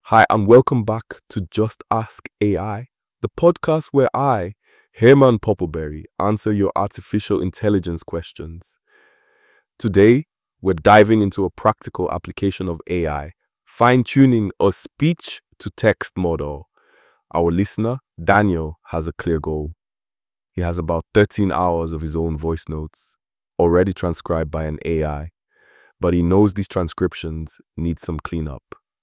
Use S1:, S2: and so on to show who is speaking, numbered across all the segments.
S1: Hi, and welcome back to Just Ask AI, the podcast where I, Herman Poppleberry, answer your artificial intelligence questions. Today, we're diving into a practical application of AI, fine-tuning a speech-to-text model. Our listener, Daniel, has a clear goal. He has about 13 hours of his own voice notes, already transcribed by an AI, but he knows these transcriptions need some cleanup.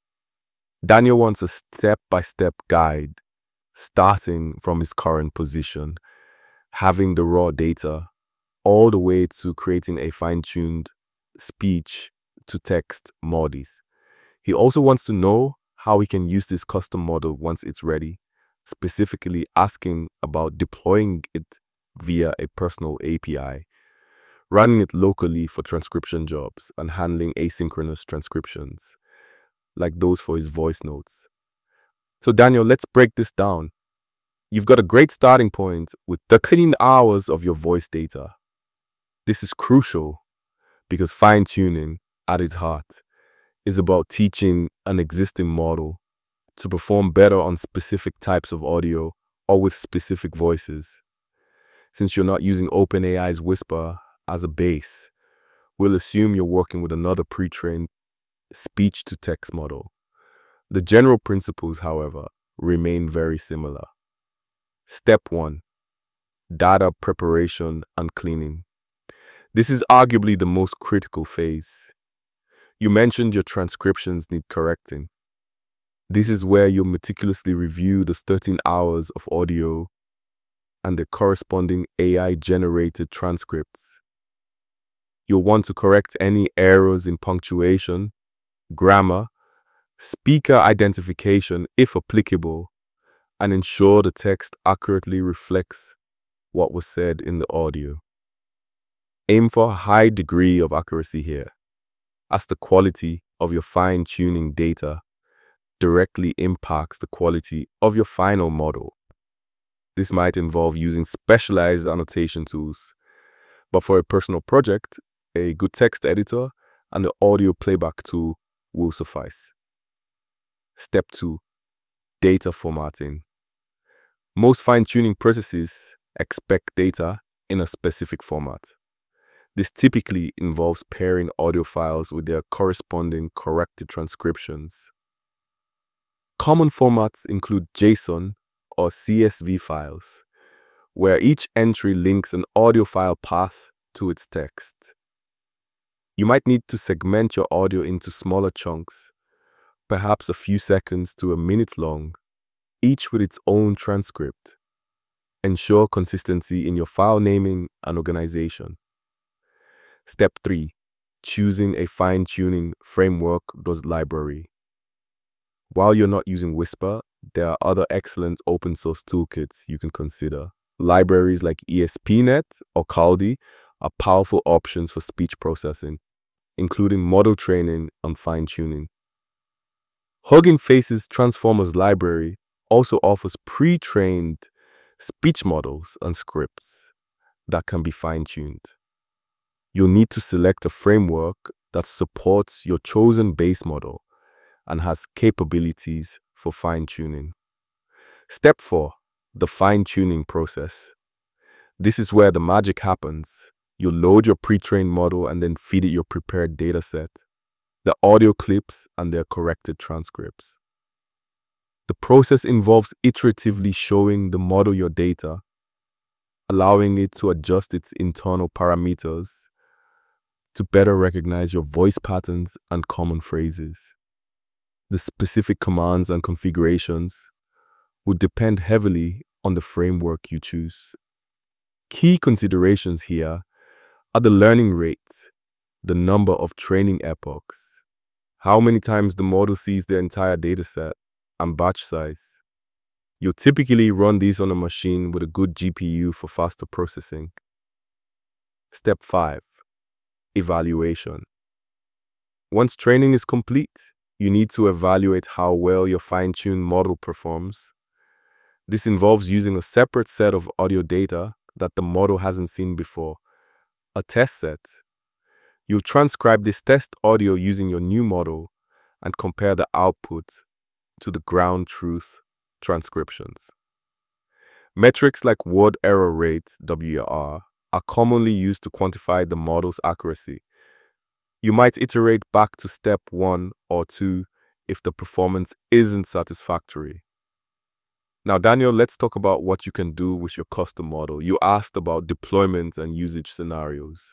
S1: Daniel wants a step-by-step guide, starting from his current position, having the raw data, all the way to creating a fine-tuned speech-to-text models. He also wants to know how he can use this custom model once it's ready, specifically asking about deploying it via a personal API, running it locally for transcription jobs, and handling asynchronous transcriptions, like those for his voice notes. So Daniel, let's break this down. You've got a great starting point with 13 hours of your voice data. This is crucial because fine-tuning, at its heart, is about teaching an existing model to perform better on specific types of audio or with specific voices. Since you're not using OpenAI's Whisper as a base, we'll assume you're working with another pre-trained speech-to-text model. The general principles, however, remain very similar. Step 1. Data preparation and cleaning. This is arguably the most critical phase. You mentioned your transcriptions need correcting. This is where you'll meticulously review the 13 hours of audio and the corresponding AI-generated transcripts. You'll want to correct any errors in punctuation, grammar, speaker identification if applicable, and ensure the text accurately reflects what was said in the audio. Aim for a high degree of accuracy here, as the quality of your fine-tuning data directly impacts the quality of your final model. This might involve using specialized annotation tools, but for a personal project, a good text editor and the audio playback tool will suffice. Step 2. Data formatting. Most fine-tuning processes expect data in a specific format. This typically involves pairing audio files with their corresponding corrected transcriptions. Common formats include JSON or CSV files, where each entry links an audio file path to its text. You might need to segment your audio into smaller chunks, perhaps a few seconds to a minute long, each with its own transcript. Ensure consistency in your file naming and organization. Step 3. Choosing a fine-tuning framework/library. While you're not using Whisper, there are other excellent open-source toolkits you can consider. Libraries like ESPNet or Kaldi are powerful options for speech processing, including model training and fine-tuning. Hugging Face's Transformers library also offers pre-trained speech models and scripts that can be fine-tuned. You'll need to select a framework that supports your chosen base model and has capabilities for fine-tuning. Step 4. The fine-tuning process. This is where the magic happens. You load your pre-trained model and then feed it your prepared dataset, the audio clips and their corrected transcripts. The process involves iteratively showing the model your data, allowing it to adjust its internal parameters to better recognize your voice patterns and common phrases. The specific commands and configurations would depend heavily on the framework you choose. Key considerations here are the learning rate, the number of training epochs, how many times the model sees the entire dataset, and batch size. You'll typically run these on a machine with a good GPU for faster processing. Step 5. Evaluation. Once training is complete, you need to evaluate how well your fine-tuned model performs. This involves using a separate set of audio data that the model hasn't seen before, a test set. You'll transcribe this test audio using your new model and compare the output to the ground truth transcriptions. Metrics like word error rate, WER, are commonly used to quantify the model's accuracy. You might iterate back to step 1 or 2 if the performance isn't satisfactory. Now, Daniel, let's talk about what you can do with your custom model. You asked about deployment and usage scenarios.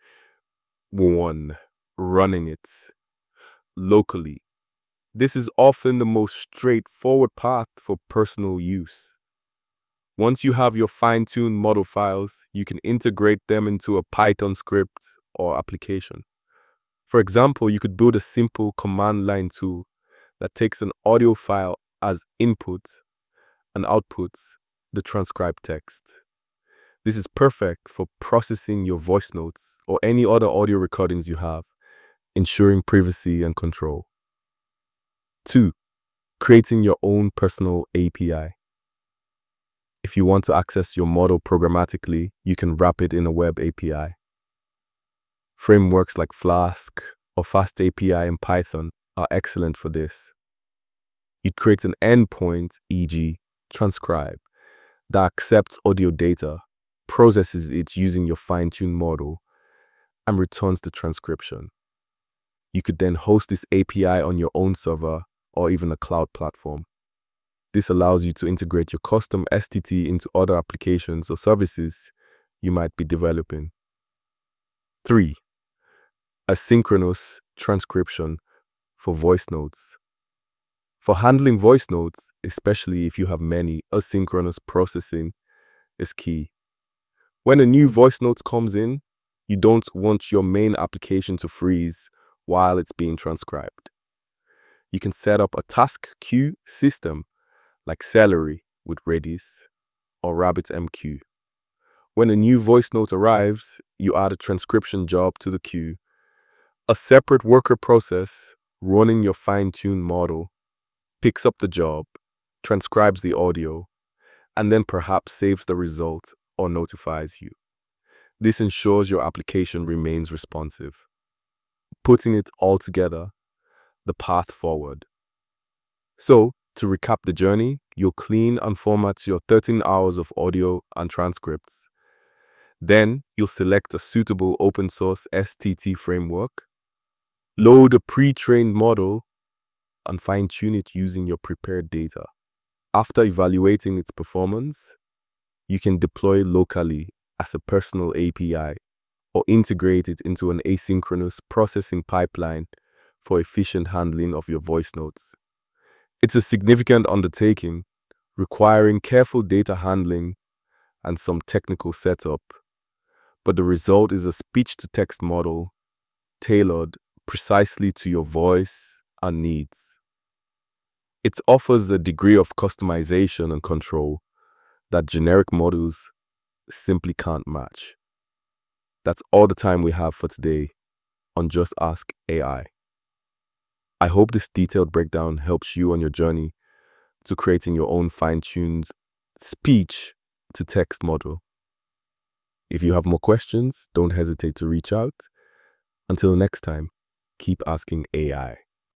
S1: 1. Running it locally. This is often the most straightforward path for personal use. Once you have your fine-tuned model files, you can integrate them into a Python script or application. For example, you could build a simple command line tool that takes an audio file as input and outputs the transcribed text. This is perfect for processing your voice notes or any other audio recordings you have, ensuring privacy and control. 2. Creating your own personal API. If you want to access your model programmatically, you can wrap it in a web API. Frameworks like Flask or FastAPI in Python are excellent for this. You'd create an endpoint, e.g., transcribe, that accepts audio data, processes it using your fine-tuned model, and returns the transcription. You could then host this API on your own server or even a cloud platform. This allows you to integrate your custom STT into other applications or services you might be developing. 3. Asynchronous transcription for voice notes. For handling voice notes, especially if you have many, asynchronous processing is key. When a new voice note comes in, you don't want your main application to freeze while it's being transcribed. You can set up a task queue system like Celery with Redis or RabbitMQ. When a new voice note arrives, you add a transcription job to the queue. A separate worker process running your fine-tuned model picks up the job, transcribes the audio, and then perhaps saves the result or notifies you. This ensures your application remains responsive. Putting it all together, the path forward. So, to recap the journey, you'll clean and format your 13 hours of audio and transcripts. Then, you'll select a suitable open-source STT framework, load a pre-trained model, and fine-tune it using your prepared data. After evaluating its performance, you can deploy locally as a personal API or integrate it into an asynchronous processing pipeline for efficient handling of your voice notes. It's a significant undertaking, requiring careful data handling and some technical setup, but the result is a speech-to-text model tailored precisely to your voice and needs. It offers a degree of customization and control that generic models simply can't match. That's all the time we have for today on Just Ask AI. I hope this detailed breakdown helps you on your journey to creating your own fine-tuned speech-to-text model. If you have more questions, don't hesitate to reach out. Until next time, keep asking AI.